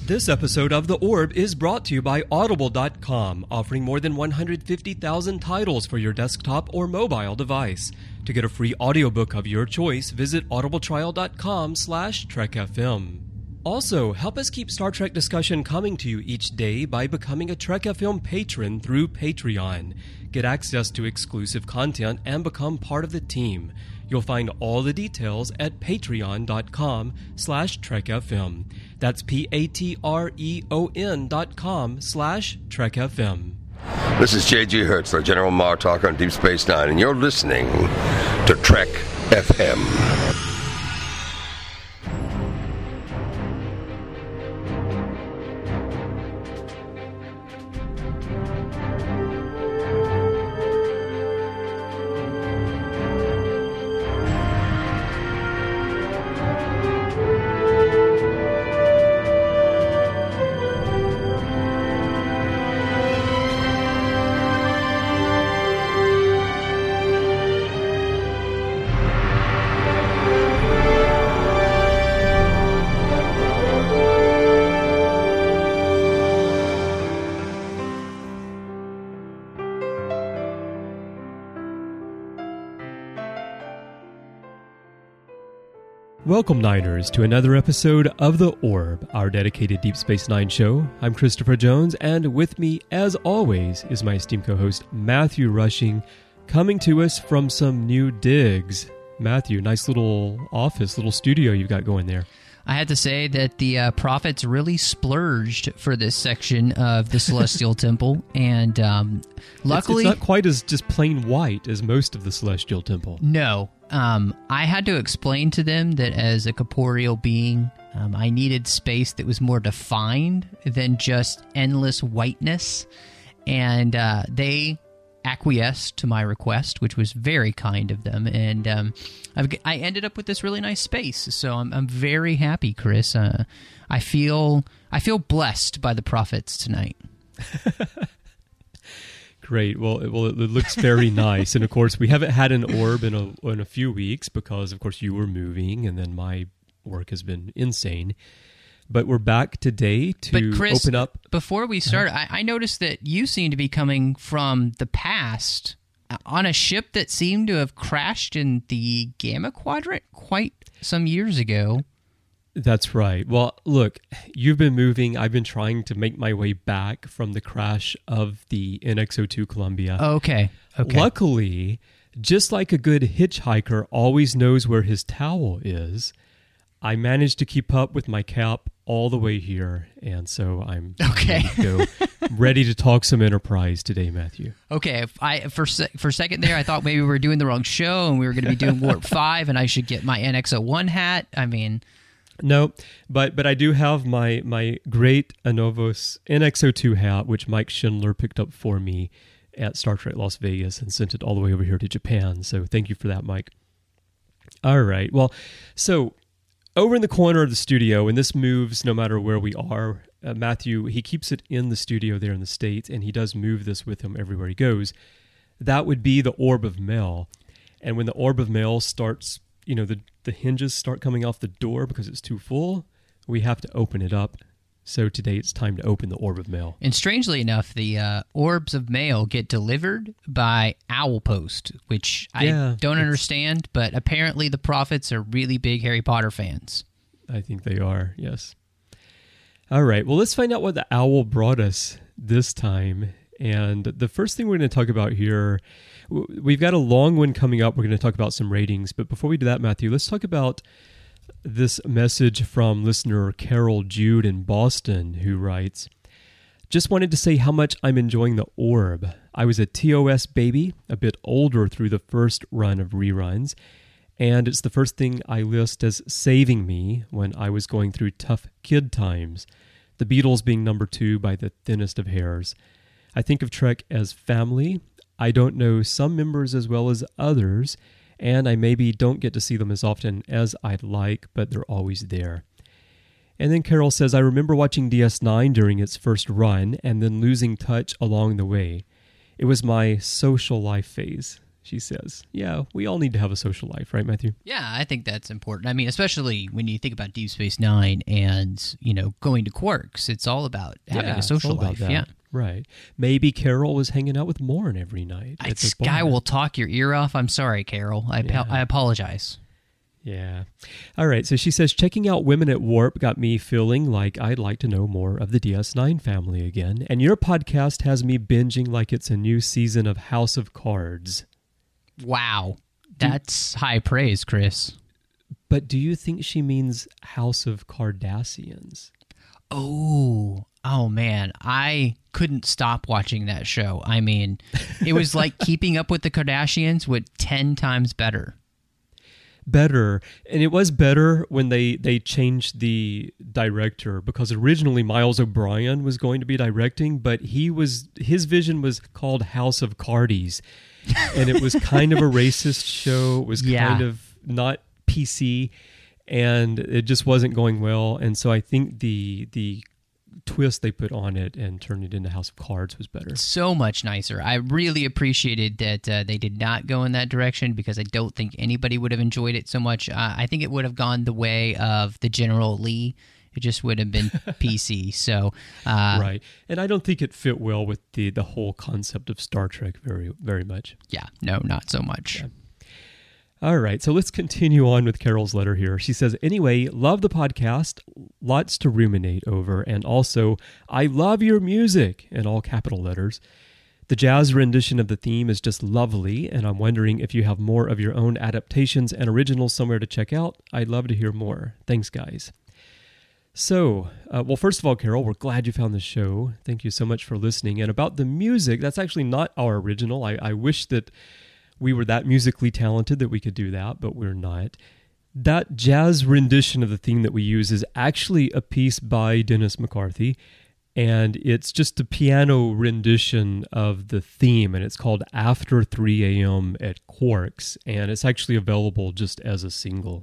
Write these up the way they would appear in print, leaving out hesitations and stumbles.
This episode of The Orb is brought to you by Audible.com, offering more than 150,000 titles for your desktop or mobile device. To get a free audiobook of your choice, visit audibletrial.com/TrekFM. Also, help us keep Star Trek discussion coming to you each day by becoming a Trek FM patron through Patreon. Get access to exclusive content and become part of the team. You'll find all the details at patreon.com/TrekFM. That's patreon.com/TrekFM. This is J.G. Hertzler, General Martok on Deep Space Nine, and you're listening to Trek FM. Welcome, Niners, to another episode of The Orb, our dedicated Deep Space Nine show. I'm Christopher Jones, and with me, as always, is my esteemed co-host, Matthew Rushing, coming to us from some new digs. Matthew, nice little office, little studio you've got going there. I had to say that the prophets really splurged for this section of the Celestial Temple, and luckily... It's not quite as just plain white as most of the Celestial Temple. No. I had to explain to them that as a corporeal being, I needed space that was more defined than just endless whiteness, and they acquiesced to my request, which was very kind of them, and I ended up with this really nice space, so I'm very happy, Chris. I feel blessed by the prophets tonight. Great. Well, it looks very nice, and of course, we haven't had an orb in a few weeks because, of course, you were moving, and then my work has been insane. But we're back today to Chris, open up. Before we start, I noticed that you seem to be coming from the past on a ship that seemed to have crashed in the Gamma Quadrant quite some years ago. That's right. Well, look, you've been moving. I've been trying to make my way back from the crash of the NX-02 Columbia. Okay. Luckily, just like a good hitchhiker always knows where his towel is, I managed to keep up with my cap all the way here, and so I'm ready to talk some Enterprise today, Matthew. Okay, for a second there, I thought maybe we were doing the wrong show, and we were going to be doing Warp 5, and I should get my NX-01 hat. I mean... No, but I do have my great Anovos NX-02 hat, which Mike Schindler picked up for me at Star Trek Las Vegas and sent it all the way over here to Japan. So thank you for that, Mike. All right. Well, so over in the corner of the studio, and this moves no matter where we are, Matthew, he keeps it in the studio there in the States, and he does move this with him everywhere he goes. That would be the Orb of Mail. And when the Orb of Mail starts... the hinges start coming off the door because it's too full, we have to open it up. So today it's time to open the Orb of Mail. And strangely enough, the Orbs of Mail get delivered by Owl Post, which I don't understand, but apparently the prophets are really big Harry Potter fans. I think they are, yes. All right, well, let's find out what the owl brought us this time. And the first thing we're going to talk about here... We've got a long one coming up. We're going to talk about some ratings. But before we do that, Matthew, let's talk about this message from listener Carol Jude in Boston, who writes, "Just wanted to say how much I'm enjoying the Orb. I was a TOS baby, a bit older through the first run of reruns, and it's the first thing I list as saving me when I was going through tough kid times, the Beatles being number 2 by the thinnest of hairs. I think of Trek as family. I don't know some members as well as others, and I maybe don't get to see them as often as I'd like, but they're always there." And then Carol says, "I remember watching DS9 during its first run and then losing touch along the way. It was my social life phase." she says. Yeah, we all need to have a social life, right, Matthew? Yeah, I think that's important. I mean, especially when you think about Deep Space Nine and, going to Quarks. It's all about having a social life. Yeah. Right. Maybe Carol was hanging out with Morn every night. This guy will talk your ear off. I'm sorry, Carol. I apologize. Yeah. All right. So she says, checking out Women at Warp got me feeling like I'd like to know more of the DS9 family again. And your podcast has me binging like it's a new season of House of Cards. Wow. That's high praise, Chris. But do you think she means House of Cardassians? Oh man, I couldn't stop watching that show. I mean, it was like Keeping Up with the Kardashians with 10 times better. Better. And it was better when they changed the director, because originally Miles O'Brien was going to be directing, but his vision was called House of Cardies. And it was kind of a racist show. It was kind of not PC, and it just wasn't going well. And so I think the twist they put on it and turned it into House of Cards was better. So much nicer. I really appreciated that they did not go in that direction, because I don't think anybody would have enjoyed it so much. I think it would have gone the way of the General Lee. It just would have been PC. So right. And I don't think it fit well with the whole concept of Star Trek very, very much. Yeah, no, not so much. Yeah. All right, so let's continue on with Carol's letter here. She says, anyway, love the podcast, lots to ruminate over, and also, I love your music, in all capital letters. The jazz rendition of the theme is just lovely, and I'm wondering if you have more of your own adaptations and originals somewhere to check out. I'd love to hear more. Thanks, guys. So, well, first of all, Carol, we're glad you found the show. Thank you so much for listening. And about the music, that's actually not our original. I wish that we were that musically talented that we could do that, but we're not. That jazz rendition of the theme that we use is actually a piece by Dennis McCarthy, and it's just a piano rendition of the theme, and it's called After 3 a.m. at Quarks, and it's actually available just as a single.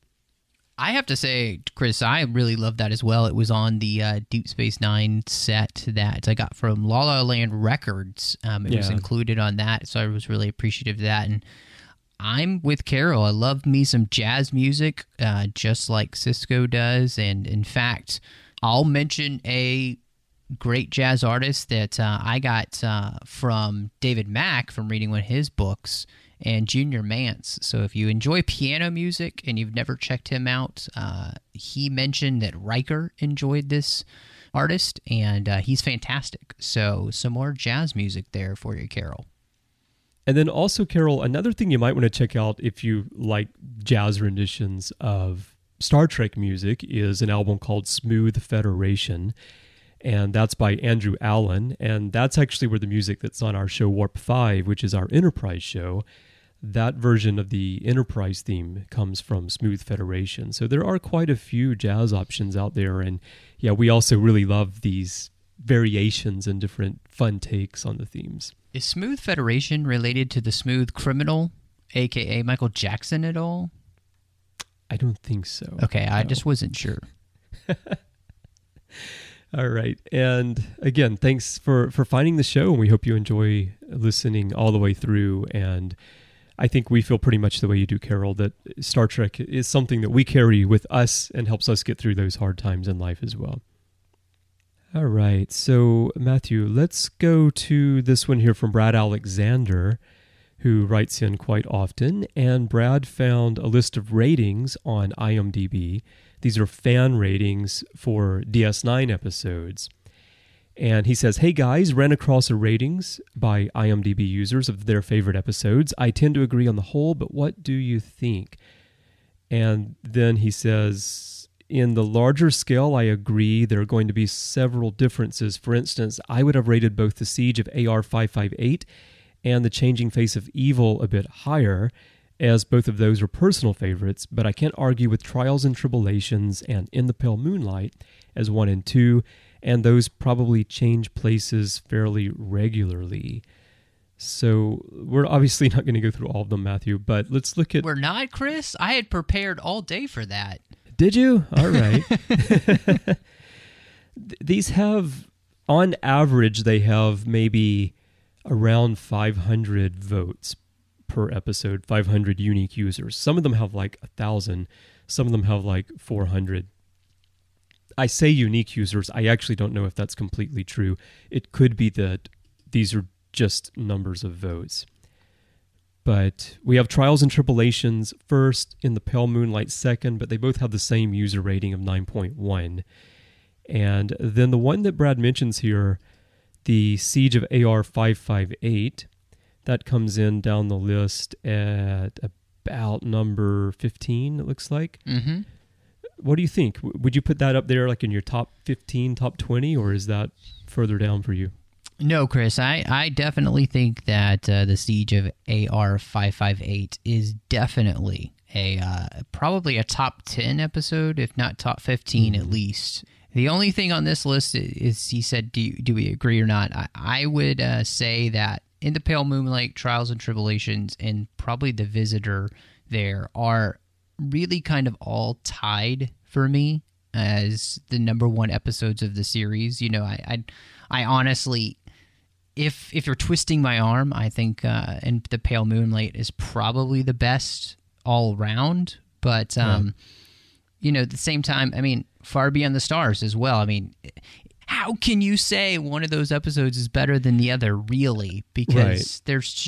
I have to say, Chris, I really love that as well. It was on the Deep Space Nine set that I got from La La Land Records. It was included on that, so I was really appreciative of that. And I'm with Carol. I love me some jazz music, just like Cisco does. And in fact, I'll mention a great jazz artist that I got from David Mack from reading one of his books, and Junior Mance. So if you enjoy piano music and you've never checked him out, he mentioned that Riker enjoyed this artist, and he's fantastic. So some more jazz music there for you, Carol. And then also, Carol, another thing you might want to check out if you like jazz renditions of Star Trek music is an album called Smooth Federation. And that's by Andrew Allen. And that's actually where the music that's on our show Warp 5, which is our Enterprise show, that version of the Enterprise theme comes from Smooth Federation. So there are quite a few jazz options out there. And yeah, we also really love these variations and different fun takes on the themes. Is Smooth Federation related to the Smooth Criminal, a.k.a. Michael Jackson, at all? I don't think so. Okay, I just wasn't sure. All right. And again, thanks for finding the show, and we hope you enjoy listening all the way through. And I think we feel pretty much the way you do, Carol, that Star Trek is something that we carry with us and helps us get through those hard times in life as well. All right. So, Matthew, let's go to this one here from Brad Alexander, who writes in quite often. And Brad found a list of ratings on IMDb. These are fan ratings for DS9 episodes. And he says, hey guys, ran across the ratings by IMDb users of their favorite episodes. I tend to agree on the whole, but what do you think? And then he says, in the larger scale, I agree there are going to be several differences. For instance, I would have rated both The Siege of AR-558 and The Changing Face of Evil a bit higher, as both of those are personal favorites, but I can't argue with Trials and Tribulations and In the Pale Moonlight as 1 and 2, and those probably change places fairly regularly. So we're obviously not going to go through all of them, Matthew, but let's look at... We're not, Chris? I had prepared all day for that. Did you? All right. These have, on average, they have maybe around 500 votes per episode, 500 unique users. Some of them have like 1,000. Some of them have like 400. I say unique users. I actually don't know if that's completely true. It could be that these are just numbers of votes. But we have Trials and Tribulations first, In the Pale Moonlight second, but they both have the same user rating of 9.1. And then the one that Brad mentions here, the Siege of AR-558, that comes in down the list at about number 15, it looks like. Mm-hmm. What do you think? Would you put that up there like in your top 15, top 20, or is that further down for you? No, Chris, I definitely think that the Siege of AR-558 is definitely probably a top 10 episode, if not top 15 at least. The only thing on this list is he said, do we agree or not? I would say that In the Pale Moonlight, Trials and Tribulations, and probably The Visitor there are really kind of all tied for me as the number one episodes of the series. You know, I honestly, if you're twisting my arm, I think In the Pale Moonlight is probably the best all around. But, you know, at the same time, I mean, Far Beyond the Stars as well. I mean, how can you say one of those episodes is better than the other, really? Because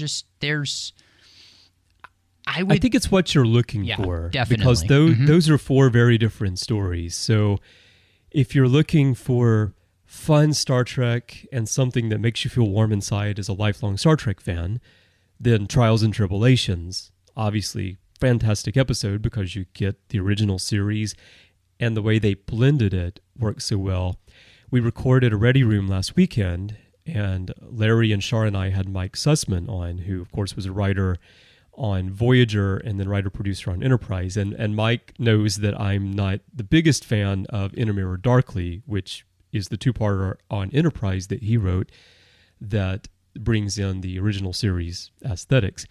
I think it's what you're looking for. Definitely. Because those are four very different stories. So if you're looking for fun Star Trek and something that makes you feel warm inside as a lifelong Star Trek fan, then Trials and Tribulations, obviously fantastic episode because you get the original series and the way they blended it works so well. We recorded a Ready Room last weekend, and Larry and Shar and I had Mike Sussman on, who of course was a writer on Voyager and then writer-producer on Enterprise. And Mike knows that I'm not the biggest fan of In a Mirror Darkly, which is the two-parter on Enterprise that he wrote that brings in the original series aesthetics.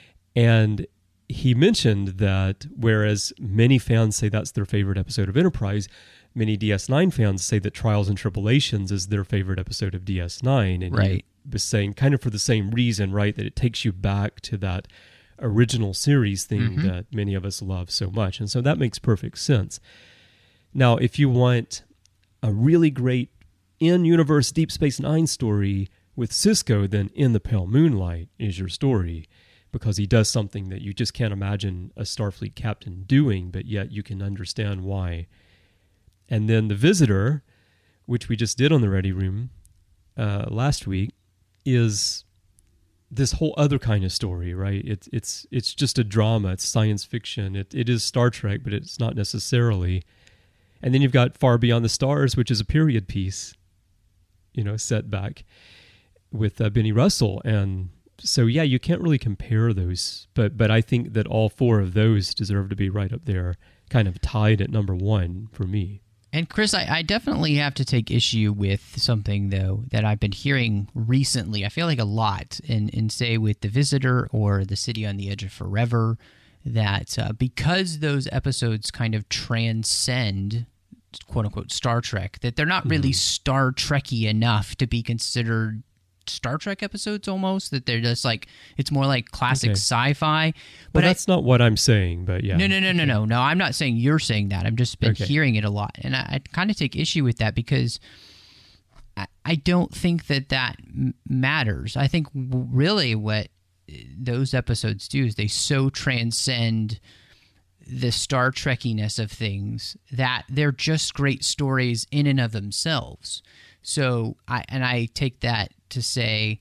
And he mentioned that whereas many fans say that's their favorite episode of Enterprise, many DS9 fans say that Trials and Tribulations is their favorite episode of DS9. And right. He was saying kind of for the same reason, right, that it takes you back to that original series thing that many of us love so much. And so that makes perfect sense. Now, if you want a really great in-universe Deep Space Nine story with Sisko, then In the Pale Moonlight is your story, because he does something that you just can't imagine a Starfleet captain doing, but yet you can understand why. And then The Visitor, which we just did on the Ready Room last week, is this whole other kind of story, right? It's just a drama. It's science fiction. It is Star Trek, but it's not necessarily. And then you've got Far Beyond the Stars, which is a period piece, you know, set back with Benny Russell. And so, yeah, you can't really compare those. But I think that all four of those deserve to be right up there, kind of tied at number one for me. And Chris, I definitely have to take issue with something, though, that I've been hearing recently. I feel like a lot in say, with The Visitor or The City on the Edge of Forever, that because those episodes kind of transcend, quote-unquote, Star Trek, that they're not really Star Trek-y enough to be considered Star Trek episodes almost, that they're just like, it's more like classic sci-fi. But well, that's not what I'm saying, but yeah. No, I'm not saying you're saying that. I've just been hearing it a lot. And I kind of take issue with that because I don't think that matters. I think really what those episodes do is they so transcend the Star Trekkiness of things that they're just great stories in and of themselves. So I take that to say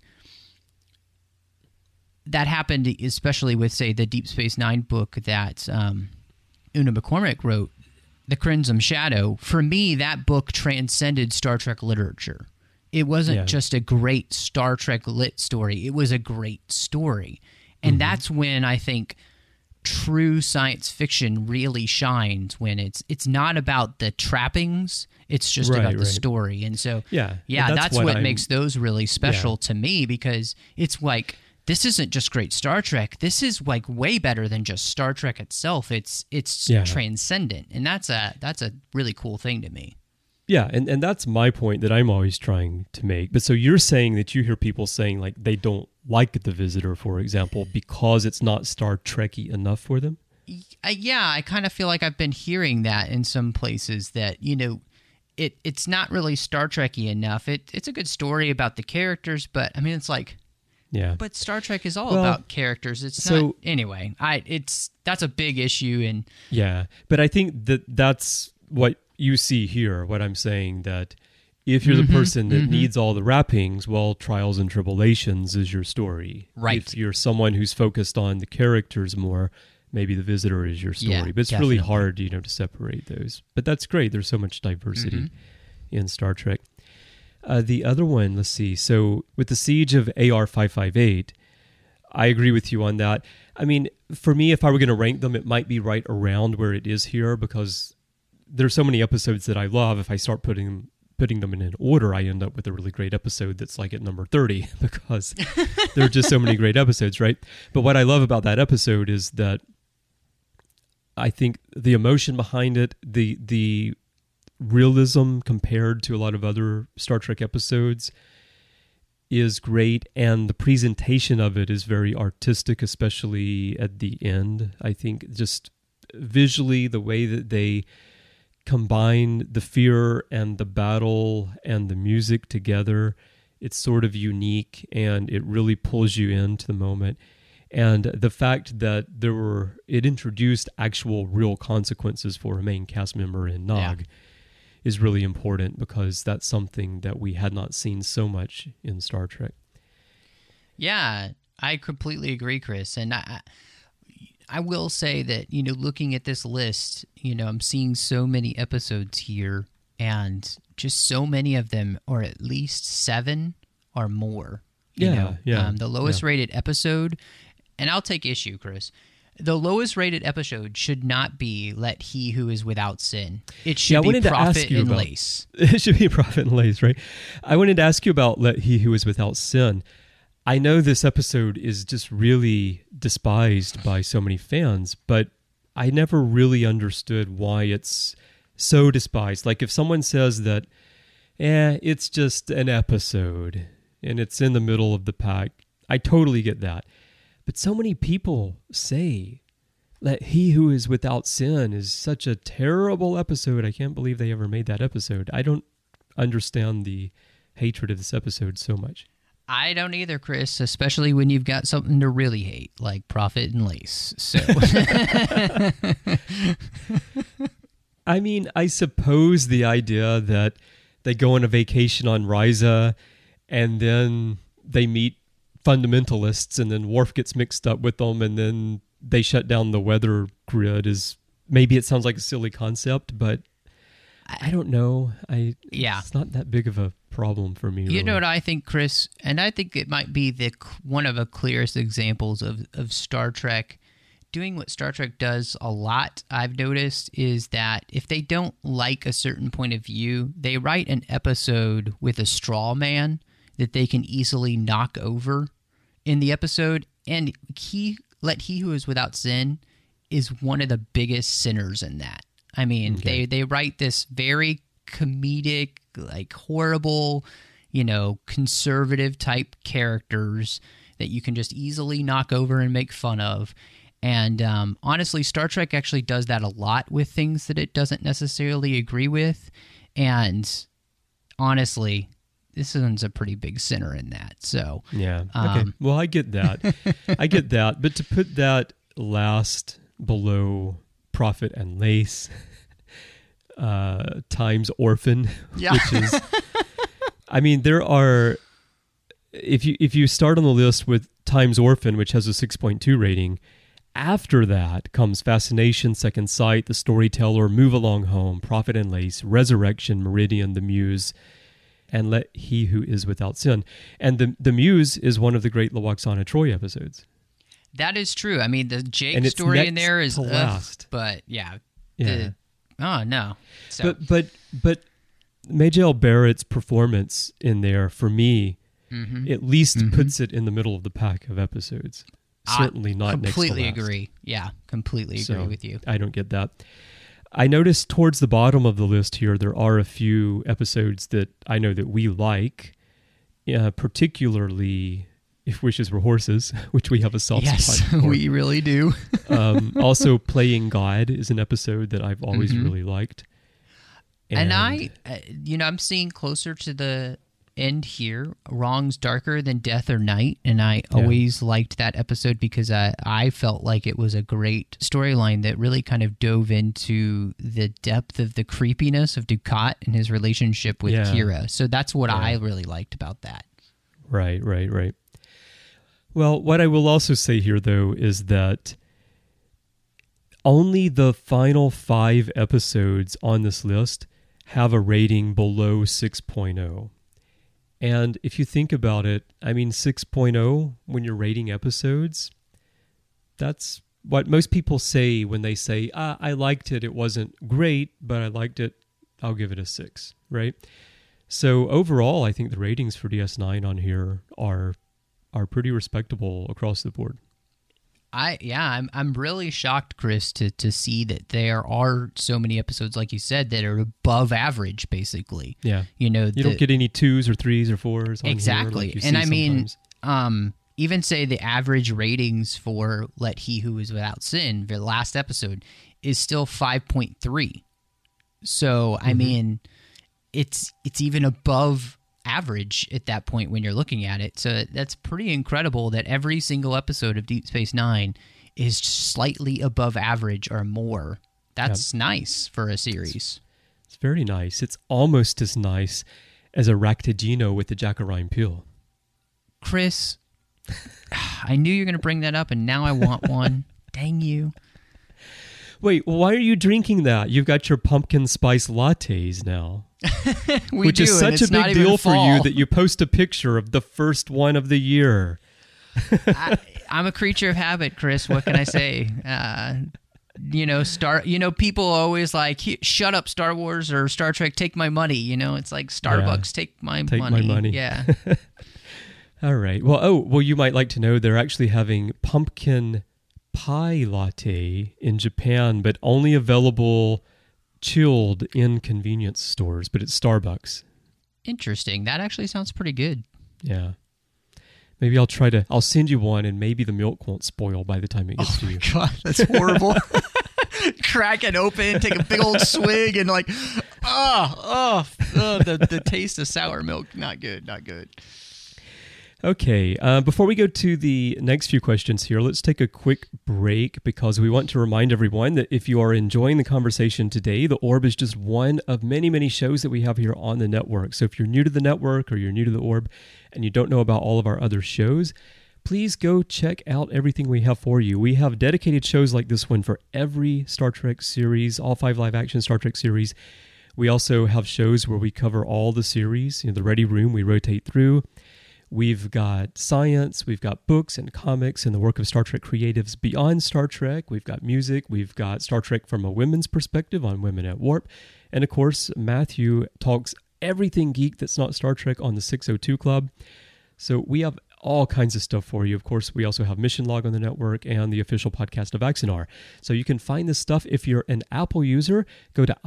that happened especially with, say, the Deep Space Nine book that Una McCormack wrote, The Crimson Shadow. For me, that book transcended Star Trek literature. It wasn't just a great Star Trek lit story. It was a great story. And that's when I think true science fiction really shines, when it's not about the trappings, it's just about the story. And so that's what makes those really special to me, because it's like, this isn't just great Star Trek, this is like way better than just Star Trek itself. It's transcendent, and that's a really cool thing to me. Yeah, and that's my point that I'm always trying to make. But so you're saying that you hear people saying like they don't like The Visitor, for example, because it's not Star Trek-y enough for them? Yeah, I kind of feel like I've been hearing that in some places that, it's not really Star Trek-y enough. It's a good story about the characters, but I mean, it's like, yeah. But Star Trek is all about characters. It's not anyway. That's a big issue, and yeah. But I think that's what you see here. What I'm saying, that if you're the person that needs all the wrappings, well, Trials and Tribulations is your story. Right. If you're someone who's focused on the characters more, maybe The Visitor is your story. Yeah, but it's definitely really hard, to separate those. But that's great. There's so much diversity in Star Trek. The other one, let's see. So with the Siege of AR-558, I agree with you on that. I mean, for me, if I were going to rank them, it might be right around where it is here, because there's so many episodes that I love. If I start putting them in an order, I end up with a really great episode that's like at number 30 because there are just so many great episodes, right? But what I love about that episode is that I think the emotion behind it, the realism compared to a lot of other Star Trek episodes is great, and the presentation of it is very artistic, especially at the end. I think just visually, the way that they combine the fear and the battle and the music together, it's sort of unique, and it really pulls you into the moment. And the fact that it introduced actual real consequences for a main cast member in Nog is really important, because that's something that we had not seen so much in Star Trek. Yeah, I completely agree, Chris. And I will say that, looking at this list, I'm seeing so many episodes here, and just so many of them are at least 7 or more. The lowest rated episode, and I'll take issue, Chris. The lowest rated episode should not be Let He Who Is Without Sin. It should be Prophet and Lace. It should be Prophet and Lace, right? I wanted to ask you about Let He Who Is Without Sin. I know this episode is just really despised by so many fans, but I never really understood why it's so despised. Like if someone says that, it's just an episode and it's in the middle of the pack, I totally get that. But so many people say Let He Who Is Without Sin is such a terrible episode. I can't believe they ever made that episode. I don't understand the hatred of this episode so much. I don't either, Chris, especially when you've got something to really hate, like Prophet and Lace. So, I mean, I suppose the idea that they go on a vacation on Risa and then they meet fundamentalists and then Worf gets mixed up with them and then they shut down the weather grid is, maybe it sounds like a silly concept, but I don't know. It's not that big of a problem for me. You know what I think, Chris? And I think it might be one of the clearest examples of Star Trek doing what Star Trek does a lot, I've noticed, is that if they don't like a certain point of view, they write an episode with a straw man that they can easily knock over in the episode. And Let He Who Is Without Sin is one of the biggest sinners in that. I mean, they write this very comedic, like horrible, conservative type characters that you can just easily knock over and make fun of. And honestly, Star Trek actually does that a lot with things that it doesn't necessarily agree with. And honestly, this one's a pretty big sinner in that. So yeah, okay. Well, I get that. I get that. But to put that last below Prophet and Lace times Orphan, which is, I mean, there are, if you start on the list with times Orphan, which has a 6.2 rating, after that comes Fascination, Second Sight, The Storyteller, Move Along Home, Prophet and Lace, Resurrection, Meridian, The Muse, and Let He Who Is Without Sin. And the Muse is one of the great Lwaxana Troi episodes. That is true. I mean, the Jake story in there is last. But yeah. Oh no. So. But Majel Barrett's performance in there, for me, at least puts it in the middle of the pack of episodes. Certainly not next to last. Completely agree. Yeah, completely agree with you. I don't get that. I noticed towards the bottom of the list here, there are a few episodes that I know that we like, particularly If Wishes Were Horses, which we have a soft Yes, spot for. we really do. Also, Playing God is an episode that I've always really liked. And I'm seeing closer to the end here. Wrong's Darker Than Death or Night, and I always liked that episode because I felt like it was a great storyline that really kind of dove into the depth of the creepiness of Dukat and his relationship with Kira. So that's what I really liked about that. Right. Well, what I will also say here, though, is that only the final 5 episodes on this list have a rating below 6.0. And if you think about it, I mean, 6.0, when you're rating episodes, that's what most people say when they say, I liked it. It wasn't great, but I liked it. I'll give it a 6, right? So overall, I think the ratings for DS9 on here are pretty respectable across the board. I'm really shocked, Chris, to see that there are so many episodes, like you said, that are above average, basically. Yeah. You don't get any 2s or 3s or 4s on exactly. here like you and see I mean, sometimes. Even say the average ratings for Let He Who Is Without Sin, the last episode, is still 5.3. So, I mean, it's even above average at that point when you're looking at it. So that's pretty incredible that every single episode of Deep Space Nine is slightly above average or more. That's nice for a series. It's very nice. It's almost as nice as a Raktajino with the Jacarine peel. Chris, I knew you were going to bring that up, and now I want one. Dang you. Wait, why are you drinking that? You've got your pumpkin spice lattes now. Which is such a big deal for you that you post a picture of the first one of the year. I'm a creature of habit, Chris. What can I say? People always like, shut up, Star Wars or Star Trek, take my money. It's like Starbucks, take my money. Yeah. All right. Well, you might like to know they're actually having pumpkin pie latte in Japan, but only available chilled in convenience stores, but it's Starbucks. Interesting. That actually sounds pretty good. Yeah. Maybe I'll send you one, and maybe the milk won't spoil by the time it gets to you. Oh my God, that's horrible. Crack it open, take a big old swig, and like, the taste of sour milk. Not good. Okay, before we go to the next few questions here, let's take a quick break because we want to remind everyone that if you are enjoying the conversation today, The Orb is just one of many, many shows that we have here on the network. So if you're new to the network or you're new to The Orb and you don't know about all of our other shows, please go check out everything we have for you. We have dedicated shows like this one for every Star Trek series, all 5 live-action Star Trek series. We also have shows where we cover all the series. The Ready Room, we rotate through. We've got science, we've got books and comics and the work of Star Trek creatives beyond Star Trek. We've got music, we've got Star Trek from a women's perspective on Women at Warp. And of course, Matthew talks everything geek that's not Star Trek on the 602 Club. So we have all kinds of stuff for you. Of course, we also have Mission Log on the network and the official podcast of Axanar. So you can find this stuff. If you're an Apple user, go to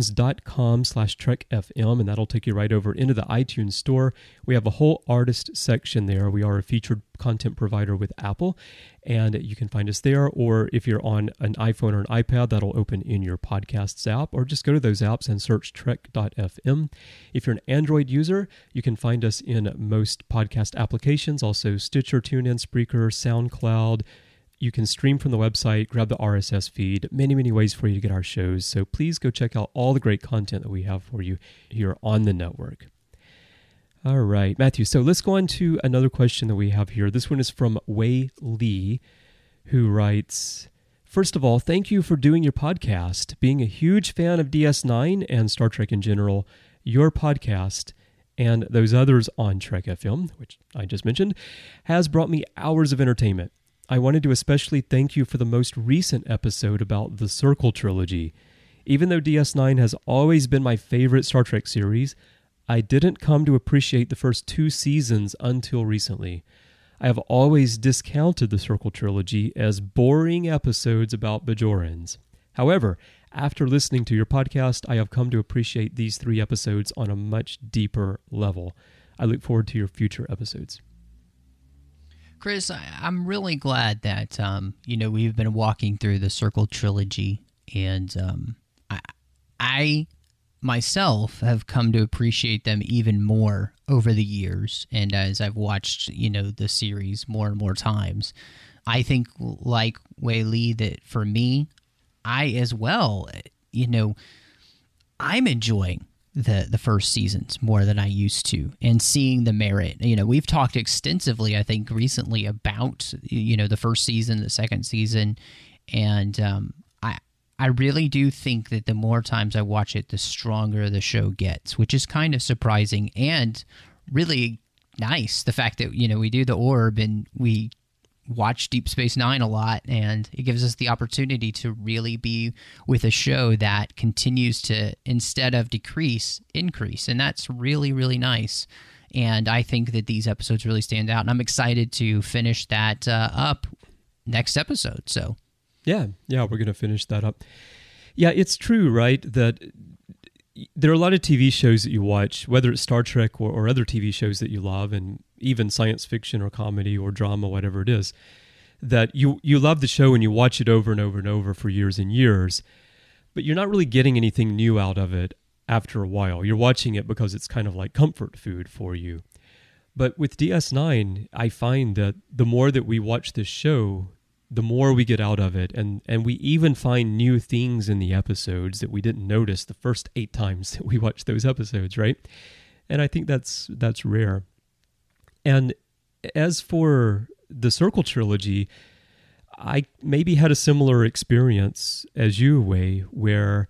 itunes.com/TrekFM, and that'll take you right over into the iTunes store. We have a whole artist section there. We are a featured content provider with Apple, and you can find us there. Or if you're on an iPhone or an iPad, that'll open in your podcasts app, or just go to those apps and search trek.fm. If you're an Android user, you can find us in most podcast applications, also Stitcher, TuneIn, Spreaker, SoundCloud. You can stream from the website, grab the RSS feed, many, many ways for you to get our shows. So please go check out all the great content that we have for you here on the network. All right, Matthew, so let's go on to another question that we have here. This one is from Wei Lee, who writes, first of all, thank you for doing your podcast. Being a huge fan of DS9 and Star Trek in general, your podcast and those others on Trek FM, which I just mentioned, has brought me hours of entertainment. I wanted to especially thank you for the most recent episode about the Circle Trilogy. Even though DS9 has always been my favorite Star Trek series, I didn't come to appreciate the first 2 seasons until recently. I have always discounted the Circle Trilogy as boring episodes about Bajorans. However, after listening to your podcast, I have come to appreciate these 3 episodes on a much deeper level. I look forward to your future episodes. Chris, I'm really glad that we've been walking through the Circle trilogy, and I myself have come to appreciate them even more over the years, and as I've watched the series more and more times. I think, like Wei Li, that for me, I as well, I'm enjoying the first seasons more than I used to, and seeing the merit. We've talked extensively, I think, recently about the first season, the second season, and I really do think that the more times I watch it, the stronger the show gets, which is kind of surprising and really nice. The fact that we do the Orb and we watch Deep Space Nine a lot, and it gives us the opportunity to really be with a show that continues to, instead of decrease, increase, and that's really, really nice. And I think that these episodes really stand out, and I'm excited to finish that up next episode. So yeah, we're going to finish that up. Yeah, it's true, right, that there are a lot of TV shows that you watch, whether it's Star Trek or other TV shows that you love, and even science fiction or comedy or drama, whatever it is, that you love the show and you watch it over and over and over for years and years, but you're not really getting anything new out of it after a while. You're watching it because it's kind of like comfort food for you. But with DS9, I find that the more that we watch this show, the more we get out of it, and we even find new things in the episodes that we didn't notice the first 8 times that we watched those episodes, right? And I think that's rare. And as for the Circle trilogy, I maybe had a similar experience as you, Wei, where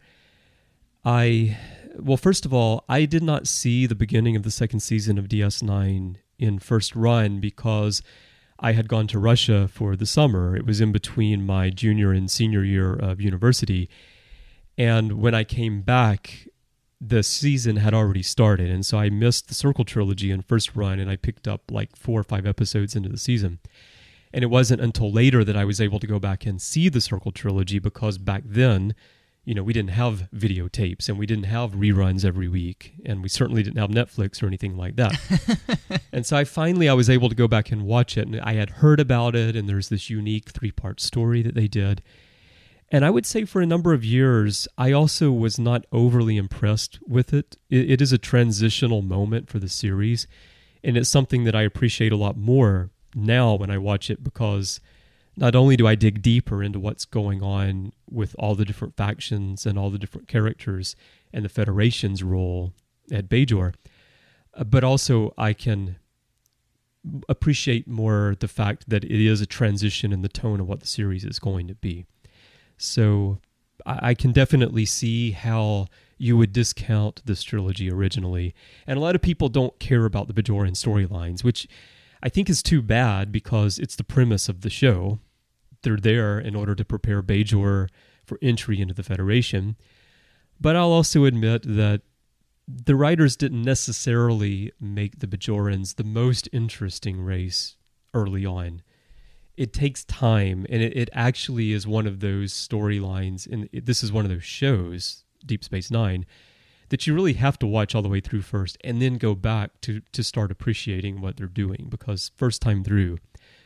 first of all, I did not see the beginning of the second season of DS9 in first run because I had gone to Russia for the summer. It was in between my junior and senior year of university. And when I came back, the season had already started. And so I missed the Circle trilogy in first run, and I picked up like 4 or 5 episodes into the season. And it wasn't until later that I was able to go back and see the Circle trilogy, because back then, we didn't have videotapes and we didn't have reruns every week, and we certainly didn't have Netflix or anything like that. And so I was able to go back and watch it, and I had heard about it, and there's this unique 3-part story that they did. And I would say for a number of years, I also was not overly impressed with it. It is a transitional moment for the series, and it's something that I appreciate a lot more now when I watch it, because not only do I dig deeper into what's going on with all the different factions and all the different characters and the Federation's role at Bajor, but also I can appreciate more the fact that it is a transition in the tone of what the series is going to be. So I can definitely see how you would discount this trilogy originally. And a lot of people don't care about the Bajoran storylines, which I think is too bad, because it's the premise of the show. They're there in order to prepare Bajor for entry into the Federation. But I'll also admit that the writers didn't necessarily make the Bajorans the most interesting race early on. It takes time, and it actually is one of those storylines, and this is one of those shows, Deep Space Nine, that you really have to watch all the way through first and then go back to start appreciating what they're doing, because first time through,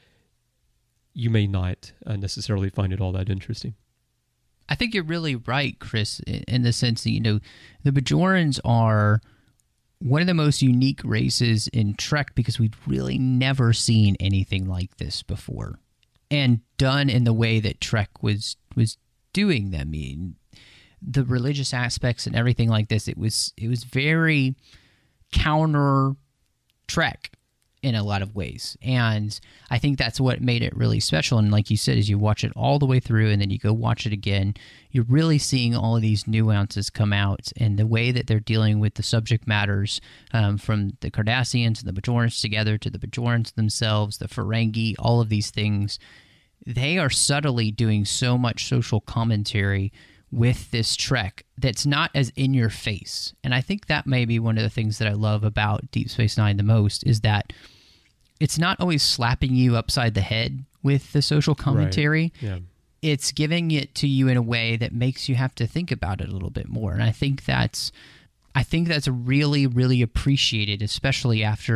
you may not necessarily find it all that interesting. I think you're really right, Chris, in the sense that, the Bajorans are one of the most unique races in Trek, because we've really never seen anything like this before, and done in the way that Trek was doing them. I mean, the religious aspects and everything like this, it was very counter Trek in a lot of ways, and I think that's what made it really special. And like you said, as you watch it all the way through and then you go watch it again, you're really seeing all of these nuances come out, and the way that they're dealing with the subject matters, from the Cardassians and the Bajorans together to the Bajorans themselves, the Ferengi, all of these things. They are subtly doing so much social commentary with this Trek that's not as in your face. And I think that may be one of the things that I love about Deep Space Nine the most, is that it's not always slapping you upside the head with the social commentary. Right. Yeah. It's giving it to you in a way that makes you have to think about it a little bit more. And I think that's really, really appreciated, especially after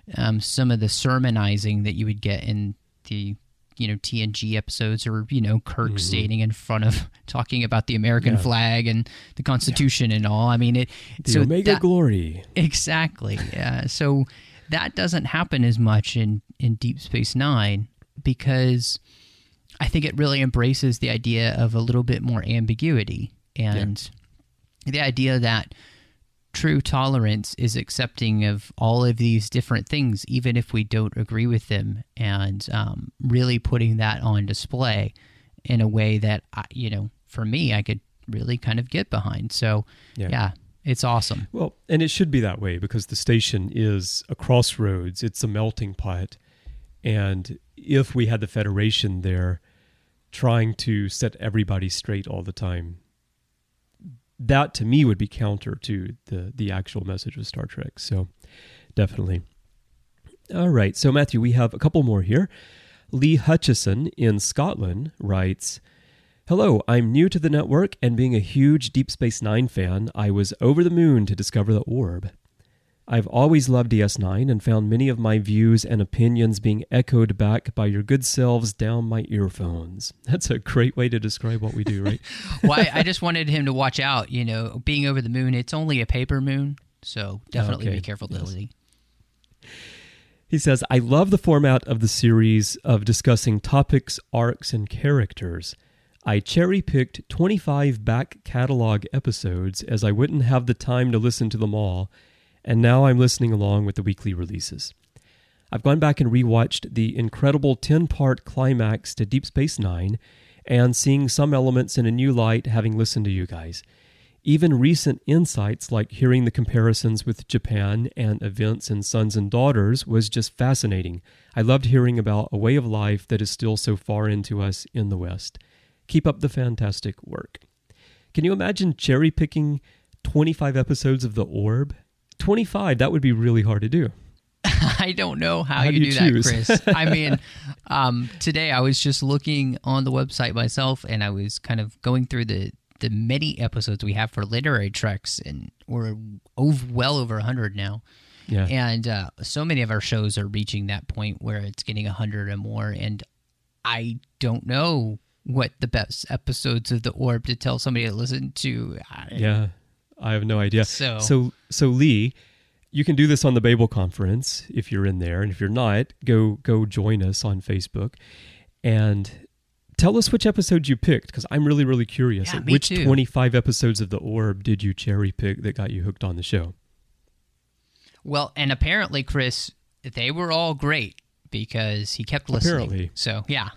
some of the sermonizing that you would get in the TNG episodes, or Kirk standing in front of talking about the American flag and the Constitution and all. I mean, Omega Glory. Exactly. So that doesn't happen as much in Deep Space Nine, because I think it really embraces the idea of a little bit more ambiguity, and the idea that true tolerance is accepting of all of these different things, even if we don't agree with them, and really putting that on display in a way that, for me, I could really kind of get behind. So, yeah, it's awesome. Well, and it should be that way, because the station is a crossroads. It's a melting pot. And if we had the Federation there trying to set everybody straight all the time, that to me would be counter to the actual message of Star Trek. So definitely. All right. So Matthew, we have a couple more here. Lee Hutchison in Scotland writes, "Hello, I'm new to the network, and being a huge Deep Space Nine fan, I was over the moon to discover the orb. I've always loved DS9 and found many of my views and opinions being echoed back by your good selves down my earphones." That's a great way to describe what we do, right? Well, I just wanted him to watch out. Being over the moon, it's only a paper moon, so definitely be careful, Lily. He says, "I love the format of the series of discussing topics, arcs, and characters. I cherry-picked 25 back catalog episodes as I wouldn't have the time to listen to them all, and now I'm listening along with the weekly releases. I've gone back and rewatched the incredible 10-part climax to Deep Space Nine, and seeing some elements in a new light having listened to you guys. Even recent insights like hearing the comparisons with Japan and events in Sons and Daughters was just fascinating. I loved hearing about a way of life that is still so far into us in the West. Keep up the fantastic work." Can you imagine cherry-picking 25 episodes of The Orb? 25, that would be really hard to do. I don't know how you do that, Chris. I mean, today I was just looking on the website myself, and I was kind of going through the many episodes we have for literary treks, and we're well over 100 now. Yeah. And so many of our shows are reaching that point where it's getting 100 or more, and I don't know what the best episodes of The Orb to tell somebody to listen to. Yeah. I have no idea. So Lee, you can do this on the Babel Conference if you're in there, and if you're not, go join us on Facebook and tell us which episodes you picked, because I'm really, really curious. Yeah, which too. 25 episodes of The Orb did you cherry pick that got you hooked on the show? Well, and apparently, Chris, they were all great because he kept listening. Apparently. So, yeah.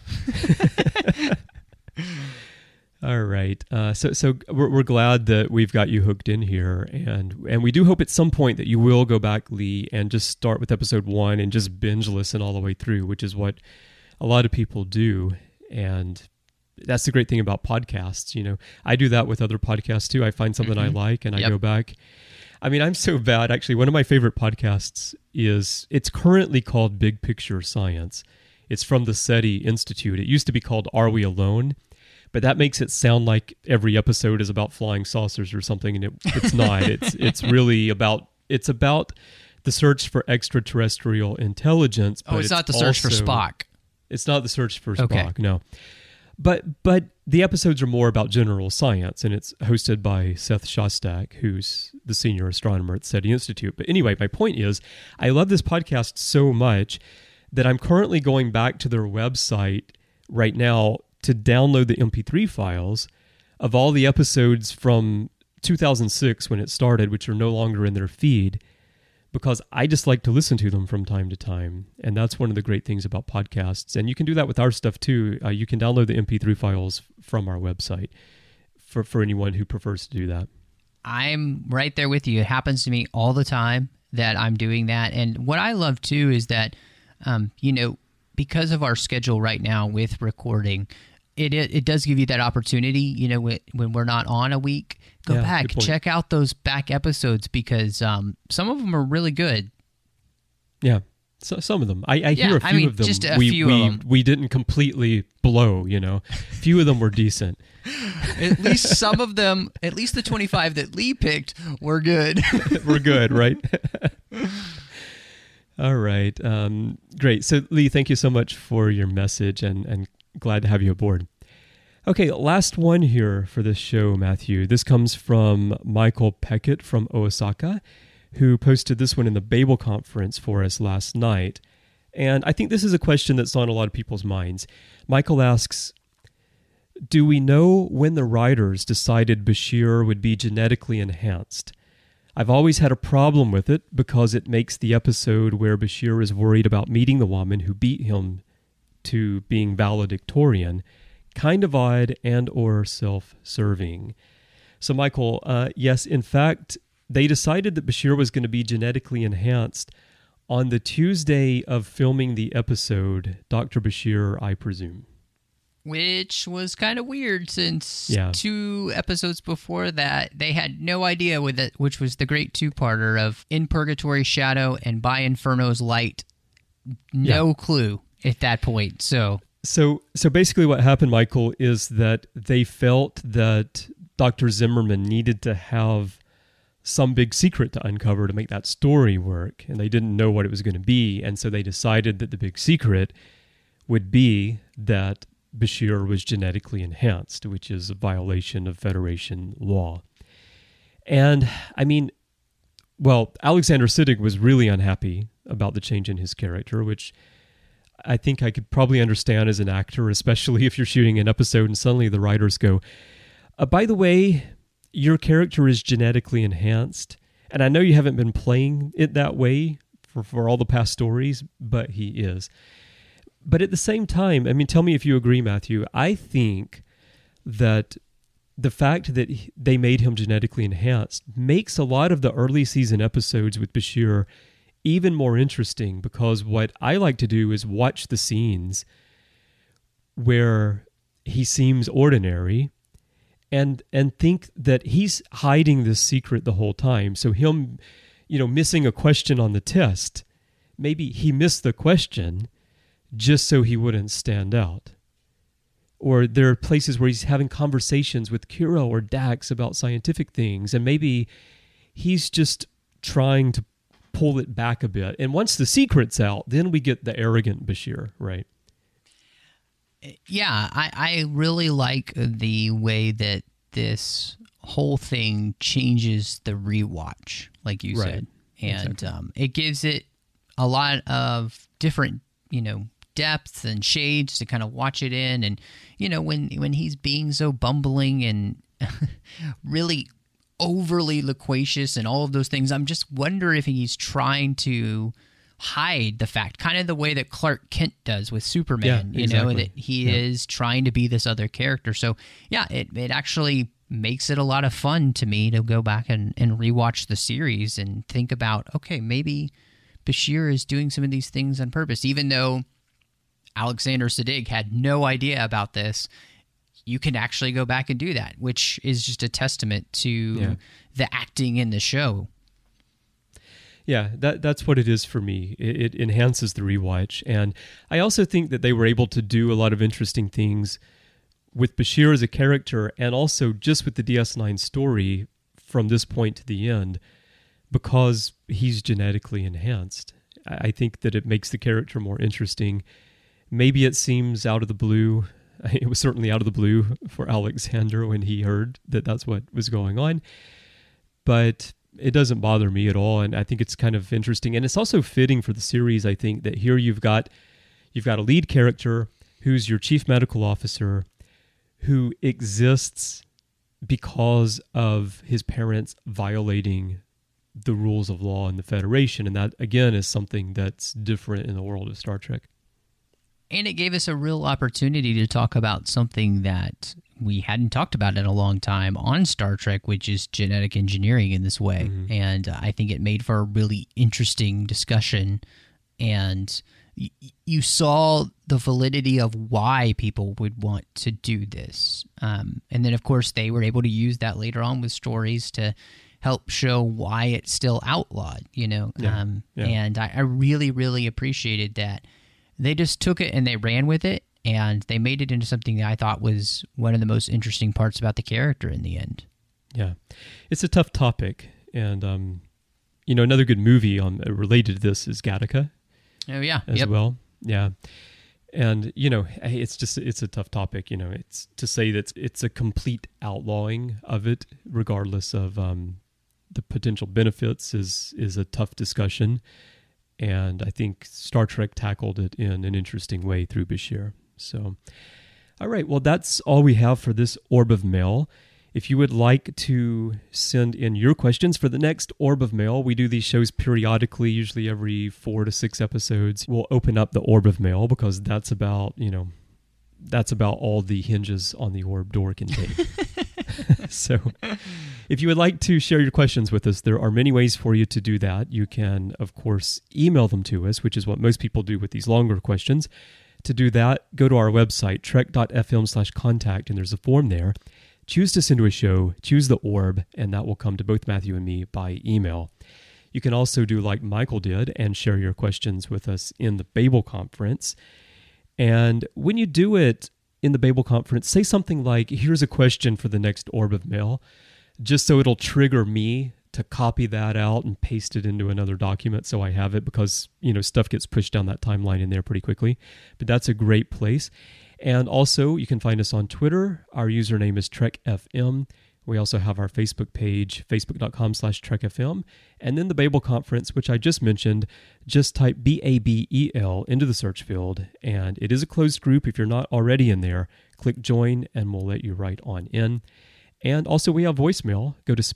All right. So we're glad that we've got you hooked in here, and we do hope at some point that you will go back, Lee, and just start with episode 1 and just binge listen all the way through, which is what a lot of people do. And that's the great thing about podcasts. I do that with other podcasts too. I find something I like and I go back. I mean, I'm so bad. Actually, one of my favorite podcasts it's currently called Big Picture Science. It's from the SETI Institute. It used to be called Are We Alone? But that makes it sound like every episode is about flying saucers or something, and it's not. It's really about the search for extraterrestrial intelligence. But it's not the search for Spock. It's not the search for Spock, no. But the episodes are more about general science, and it's hosted by Seth Shostak, who's the senior astronomer at SETI Institute. But anyway, my point is, I love this podcast so much that I'm currently going back to their website right now to download the MP3 files of all the episodes from 2006 when it started, which are no longer in their feed, because I just like to listen to them from time to time. And that's one of the great things about podcasts. And you can do that with our stuff too. You can download the MP3 files from our website for anyone who prefers to do that. I'm right there with you. It happens to me all the time that I'm doing that. And what I love too is that, because of our schedule right now with recording, it does give you that opportunity, when we're not on a week, go back, check out those back episodes, because some of them are really good. Yeah, so, some of them. I hear a few of them. Just a few of them. We didn't completely blow, A few of them were decent. At least some of them, at least the 25 that Lee picked, were good. We're good, right? All right. Great. So, Lee, thank you so much for your message and glad to have you aboard. Okay, last one here for this show, Matthew. This comes from Michael Peckett from Osaka, who posted this one in the Babel conference for us last night. And I think this is a question that's on a lot of people's minds. Michael asks, do we know when the writers decided Bashir would be genetically enhanced? I've always had a problem with it because it makes the episode where Bashir is worried about meeting the woman who beat him to being valedictorian kind of odd and or self-serving. So Michael, yes, in fact, they decided that Bashir was going to be genetically enhanced on the Tuesday of filming the episode, Dr. Bashir, I presume. Which was kind of weird since 2 episodes before that, they had no idea with it, which was the great two-parter of In Purgatory's Shadow and By Inferno's Light. No clue at that point. So basically what happened, Michael, is that they felt that Dr. Zimmerman needed to have some big secret to uncover to make that story work, and they didn't know what it was going to be, and so they decided that the big secret would be that Bashir was genetically enhanced, which is a violation of Federation law. And, I mean, well, Alexander Siddig was really unhappy about the change in his character, which I think I could probably understand as an actor, especially if you're shooting an episode and suddenly the writers go, by the way, your character is genetically enhanced, and I know you haven't been playing it that way for all the past stories, but he is. But at the same time, I mean, tell me if you agree, Matthew, I think that the fact that they made him genetically enhanced makes a lot of the early season episodes with Bashir even more interesting, because what I like to do is watch the scenes where he seems ordinary and think that he's hiding this secret the whole time. So him, missing a question on the test, maybe he missed the question just so he wouldn't stand out. Or there are places where he's having conversations with Kira or Dax about scientific things, and maybe he's just trying to pull it back a bit. And once the secret's out, then we get the arrogant Bashir, right? Yeah, I really like the way that this whole thing changes the rewatch, like you said. And exactly. It gives it a lot of different, depth and shades to kind of watch it in. And, when he's being so bumbling and really overly loquacious and all of those things, I'm just wondering if he's trying to hide the fact, kind of the way that Clark Kent does with Superman, exactly. That he is trying to be this other character. So, it actually makes it a lot of fun to me to go back and rewatch the series and think about, okay, maybe Bashir is doing some of these things on purpose, even though Alexander Siddig had no idea about this. You can actually go back and do that, which is just a testament to the acting in the show. Yeah, that's what it is for me. It enhances the rewatch. And I also think that they were able to do a lot of interesting things with Bashir as a character, and also just with the DS9 story from this point to the end, because he's genetically enhanced. I think that it makes the character more interesting. Maybe it seems out of the blue. It was certainly out of the blue for Alexander when he heard that that's what was going on. But it doesn't bother me at all, and I think it's kind of interesting. And it's also fitting for the series, I think, that here you've got a lead character who's your chief medical officer who exists because of his parents violating the rules of law in the Federation. And that, again, is something that's different in the world of Star Trek. And it gave us a real opportunity to talk about something that we hadn't talked about in a long time on Star Trek, which is genetic engineering in this way. Mm-hmm. And I think it made for a really interesting discussion. And you saw the validity of why people would want to do this. And then, of course, they were able to use that later on with stories to help show why it's still outlawed, And I really, really appreciated that. They just took it and they ran with it, and they made it into something that I thought was one of the most interesting parts about the character in the end. Yeah. It's a tough topic, and, another good movie related to this is Gattaca. Oh yeah, as well. Yeah. And, it's a tough topic. It's to say that it's a complete outlawing of it, regardless of the potential benefits, is a tough discussion. And I think Star Trek tackled it in an interesting way through Bashir. So, all right. Well, that's all we have for this Orb of Mail. If you would like to send in your questions for the next Orb of Mail, we do these shows periodically, usually every 4 to 6 episodes. We'll open up the Orb of Mail because that's about all the hinges on the orb door can take. So if you would like to share your questions with us, there are many ways for you to do that. You can, of course, email them to us, which is what most people do with these longer questions. To do that, go to our website, trek.fm/contact, and there's a form there. Choose to send to a show, choose the orb, and that will come to both Matthew and me by email. You can also do like Michael did and share your questions with us in the Babel Conference. And when you do it in the Babel Conference, say something like, here's a question for the next Orb of Mail, just so it'll trigger me to copy that out and paste it into another document so I have it, because, stuff gets pushed down that timeline in there pretty quickly. But that's a great place. And also, you can find us on Twitter. Our username is TrekFM. We also have our Facebook page, facebook.com/TrekFM. And then the Babel Conference, which I just mentioned, just type BABEL into the search field. And it is a closed group. If you're not already in there, click join and we'll let you right on in. And also, we have voicemail. Go to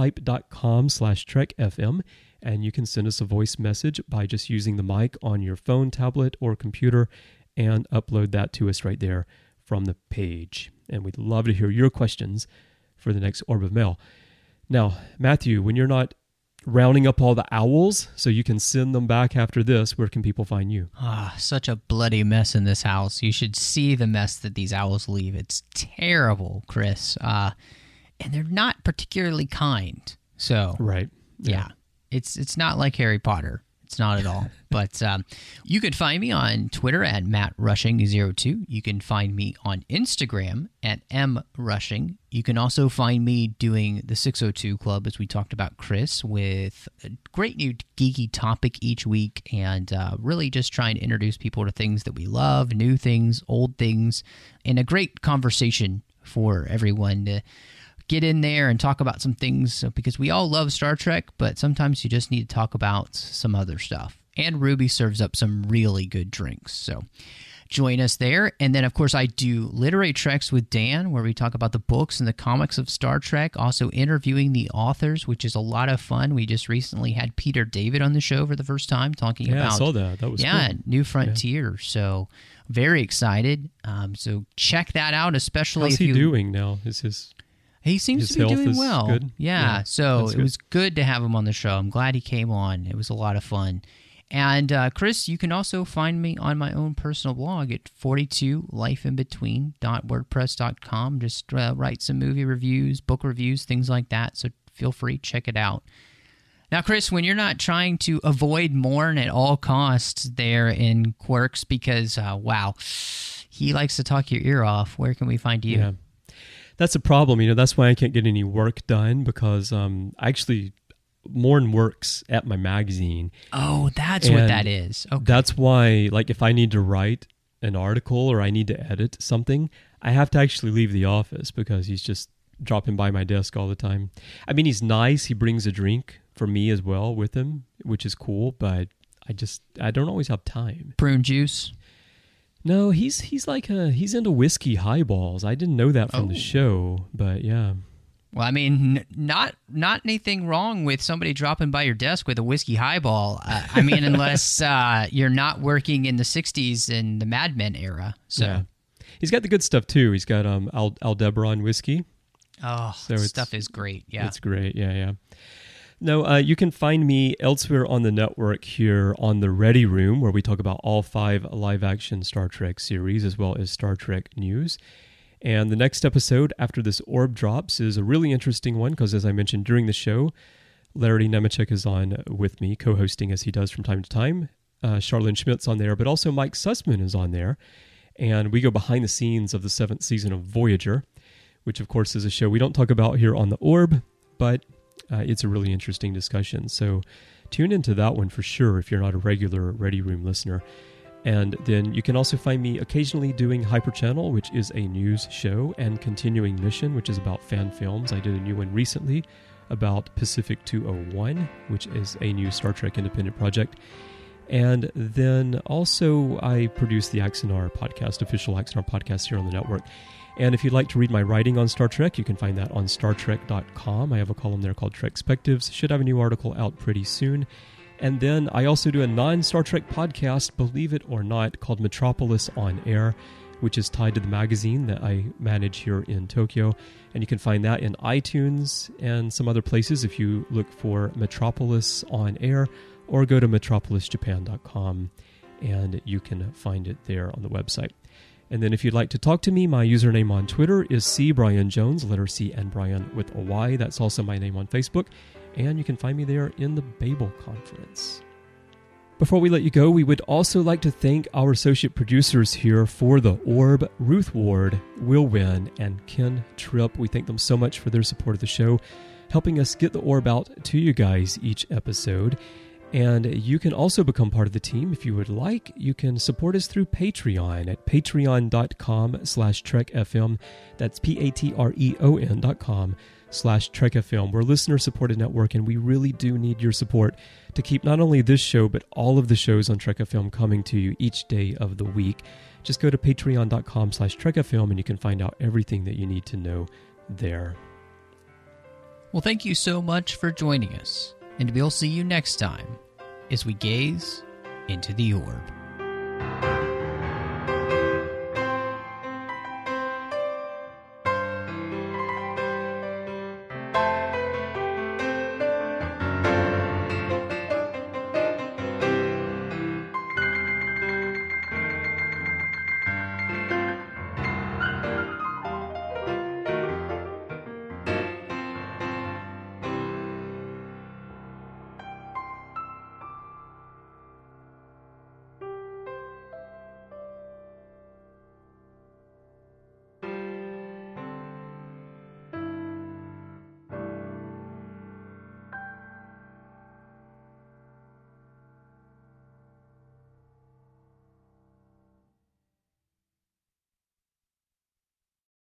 speakpipe.com/TrekFM. And you can send us a voice message by just using the mic on your phone, tablet, or computer, and upload that to us right there from the page. And we'd love to hear your questions for the next Orb of Mail. Now, Matthew, when you're not rounding up all the owls so you can send them back after this, where can people find you? Such a bloody mess in this house. You should see the mess that these owls leave. It's terrible, Chris. And they're not particularly kind. So, right. Yeah. It's not like Harry Potter. It's not at all. But you can find me on Twitter at MattRushing02. You can find me on Instagram at MRushing. You can also find me doing the 602 Club, as we talked about, Chris, with a great new geeky topic each week, and really just trying to introduce people to things that we love, new things, old things, and a great conversation for everyone to get in there and talk about some things, because we all love Star Trek, but sometimes you just need to talk about some other stuff. And Ruby serves up some really good drinks, so join us there. And then, of course, I do Literary Treks with Dan, where we talk about the books and the comics of Star Trek, also interviewing the authors, which is a lot of fun. We just recently had Peter David on the show for the first time talking about... I saw that. That was cool. New Frontier. Yeah. So very excited. So check that out, especially How's he doing now? He seems to be doing well. Good? Yeah, so it was good to have him on the show. I'm glad he came on. It was a lot of fun. And Chris, you can also find me on my own personal blog at 42lifeinbetween.wordpress.com. Just write some movie reviews, book reviews, things like that. So feel free, check it out. Now, Chris, when you're not trying to avoid Morn at all costs there in Quirks, because, he likes to talk your ear off, where can we find you? Yeah. That's a problem. That's why I can't get any work done, because Morn works at my magazine. Oh, that's what that is. Okay. That's why, if I need to write an article or I need to edit something, I have to actually leave the office, because he's just dropping by my desk all the time. I mean, he's nice. He brings a drink for me as well with him, which is cool, but I don't always have time. Prune juice? No, he's into whiskey highballs. I didn't know that from the show, but yeah. Well, I mean, not anything wrong with somebody dropping by your desk with a whiskey highball. Unless you're not working in the 60s in the Mad Men era. So. Yeah. He's got the good stuff, too. He's got Aldebaran whiskey. Oh, so stuff is great. Yeah. It's great. Yeah. No, you can find me elsewhere on the network here on the Ready Room, where we talk about all 5 live-action Star Trek series, as well as Star Trek news. And the next episode after this orb drops is a really interesting one, because as I mentioned during the show, Larry Nemechek is on with me, co-hosting as he does from time to time. Charlene Schmidt's on there, but also Mike Sussman is on there. And we go behind the scenes of the 7th season of Voyager, which of course is a show we don't talk about here on the Orb, but It's a really interesting discussion. So tune into that one for sure if you're not a regular Ready Room listener. And then you can also find me occasionally doing Hyper Channel, which is a news show, and Continuing Mission, which is about fan films. I did a new one recently about Pacific 201, which is a new Star Trek independent project. And then also I produce the Axanar podcast, official Axanar podcast here on the network. And if you'd like to read my writing on Star Trek, you can find that on StarTrek.com. I have a column there called Trekspectives. Should have a new article out pretty soon. And then I also do a non-Star Trek podcast, believe it or not, called Metropolis on Air, which is tied to the magazine that I manage here in Tokyo. And you can find that in iTunes and some other places if you look for Metropolis on Air, or go to metropolisjapan.com and you can find it there on the website. And then if you'd like to talk to me, my username on Twitter is CBrianJones, letter C and Brian with a Y. That's also my name on Facebook. And you can find me there in the Babel Conference. Before we let you go, we would also like to thank our associate producers here for The Orb, Ruth Ward, Will Wynn, and Ken Tripp. We thank them so much for their support of the show, helping us get The Orb out to you guys each episode. And you can also become part of the team if you would like. You can support us through Patreon at patreon.com/TrekFM. That's patreon.com/TrekFM. We're a listener-supported network, and we really do need your support to keep not only this show, but all of the shows on Trek FM coming to you each day of the week. Just go to patreon.com/TrekFM, and you can find out everything that you need to know there. Well, thank you so much for joining us, and we'll see you next time as we gaze into the orb.